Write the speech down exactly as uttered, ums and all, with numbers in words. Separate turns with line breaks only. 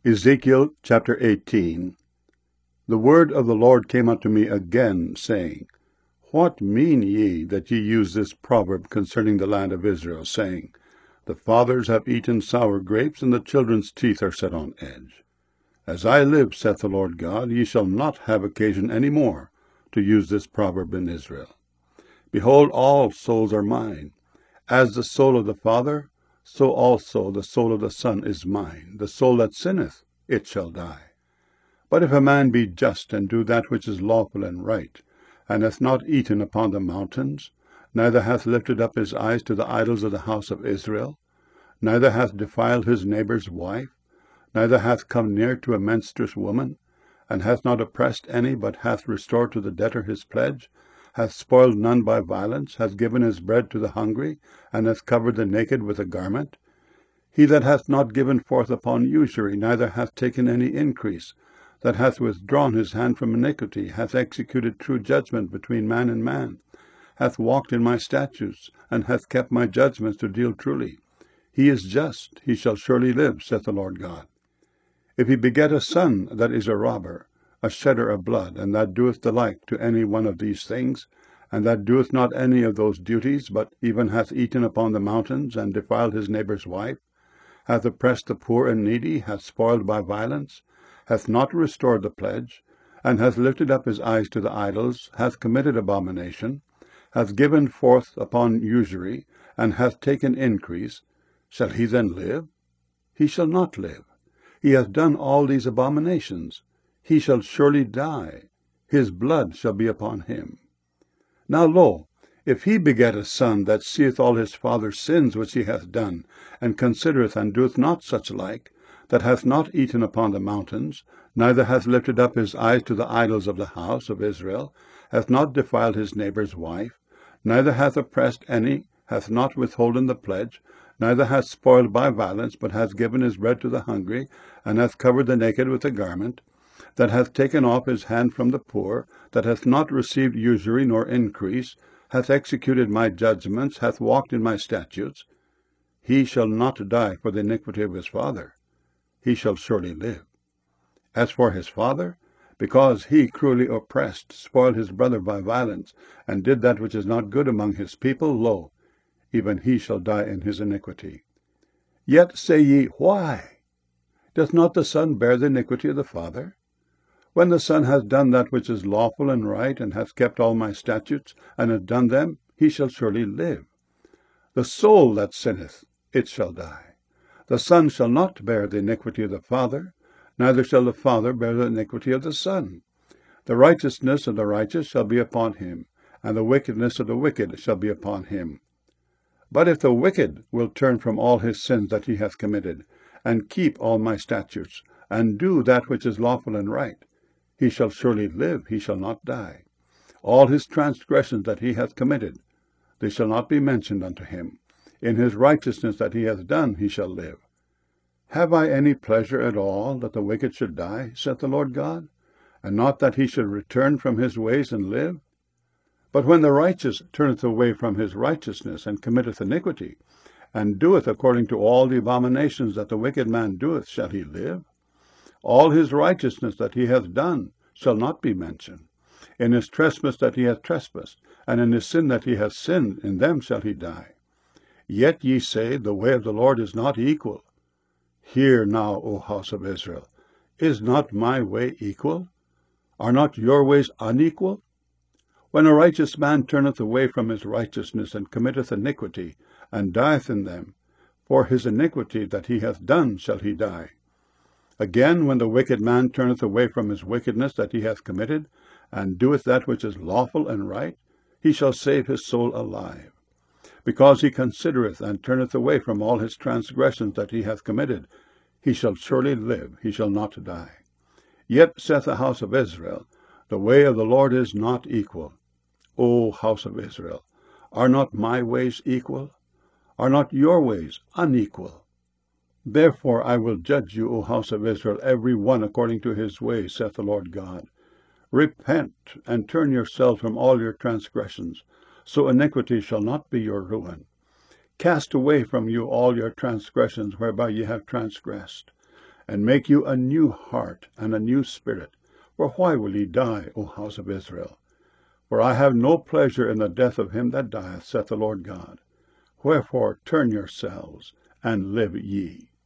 Ezekiel chapter eighteen. The word of the Lord came unto me again, saying, What mean ye that ye use this proverb concerning the land of Israel, saying, The fathers have eaten sour grapes, and the children's teeth are set on edge? As I live, saith the Lord God, ye shall not have occasion any more to use this proverb in Israel. Behold, all souls are mine. As the soul of the Father, so also the soul of the Son is mine. The soul that sinneth, it shall die. But if a man be just, and do that which is lawful and right, and hath not eaten upon the mountains, neither hath lifted up his eyes to the idols of the house of Israel, neither hath defiled his neighbour's wife, neither hath come near to a menstruous woman, and hath not oppressed any, but hath restored to the debtor his pledge, hath spoiled none by violence, hath given his bread to the hungry, and hath covered the naked with a garment. He that hath not given forth upon usury, neither hath taken any increase, that hath withdrawn his hand from iniquity, hath executed true judgment between man and man, hath walked in my statutes, and hath kept my judgments to deal truly. He is just, he shall surely live, saith the Lord God. If he beget a son that is a robber, a shedder of blood, and that doeth the like to any one of these things, and that doeth not any of those duties, but even hath eaten upon the mountains, and defiled his neighbour's wife, hath oppressed the poor and needy, hath spoiled by violence, hath not restored the pledge, and hath lifted up his eyes to the idols, hath committed abomination, hath given forth upon usury, and hath taken increase, shall he then live? He shall not live. He hath done all these abominations. He shall surely die. His blood shall be upon him. Now lo, if he beget a son that seeth all his father's sins which he hath done, and considereth and doeth not such like, that hath not eaten upon the mountains, neither hath lifted up his eyes to the idols of the house of Israel, hath not defiled his neighbour's wife, neither hath oppressed any, hath not withholden the pledge, neither hath spoiled by violence, but hath given his bread to the hungry, and hath covered the naked with a garment, that hath taken off his hand from the poor, that hath not received usury nor increase, hath executed my judgments, hath walked in my statutes, he shall not die for the iniquity of his father. He shall surely live. As for his father, because he cruelly oppressed, spoiled his brother by violence, and did that which is not good among his people, lo, even he shall die in his iniquity. Yet say ye, Why? Doth not the son bear the iniquity of the father? When the son hath done that which is lawful and right, and hath kept all my statutes, and hath done them, he shall surely live. The soul that sinneth, it shall die. The son shall not bear the iniquity of the father, neither shall the father bear the iniquity of the son. The righteousness of the righteous shall be upon him, and the wickedness of the wicked shall be upon him. But if the wicked will turn from all his sins that he hath committed, and keep all my statutes, and do that which is lawful and right, he shall surely live, he shall not die. All his transgressions that he hath committed, they shall not be mentioned unto him. In his righteousness that he hath done, he shall live. Have I any pleasure at all that the wicked should die, saith the Lord God, and not that he should return from his ways and live? But when the righteous turneth away from his righteousness, and committeth iniquity, and doeth according to all the abominations that the wicked man doeth, shall he live? All his righteousness that he hath done shall not be mentioned. In his trespass that he hath trespassed, and in his sin that he hath sinned, in them shall he die. Yet ye say, The way of the Lord is not equal. Hear now, O house of Israel, is not my way equal? Are not your ways unequal? When a righteous man turneth away from his righteousness, and committeth iniquity, and dieth in them, for his iniquity that he hath done shall he die. Again, when the wicked man turneth away from his wickedness that he hath committed, and doeth that which is lawful and right, he shall save his soul alive. Because he considereth and turneth away from all his transgressions that he hath committed, he shall surely live, he shall not die. Yet saith the house of Israel, The way of the Lord is not equal. O house of Israel, are not my ways equal? Are not your ways unequal? Therefore I will judge you, O house of Israel, every one according to his ways, saith the Lord God. Repent, and turn yourselves from all your transgressions, so iniquity shall not be your ruin. Cast away from you all your transgressions whereby ye have transgressed, and make you a new heart and a new spirit. For why will ye die, O house of Israel? For I have no pleasure in the death of him that dieth, saith the Lord God. Wherefore turn yourselves, and live ye.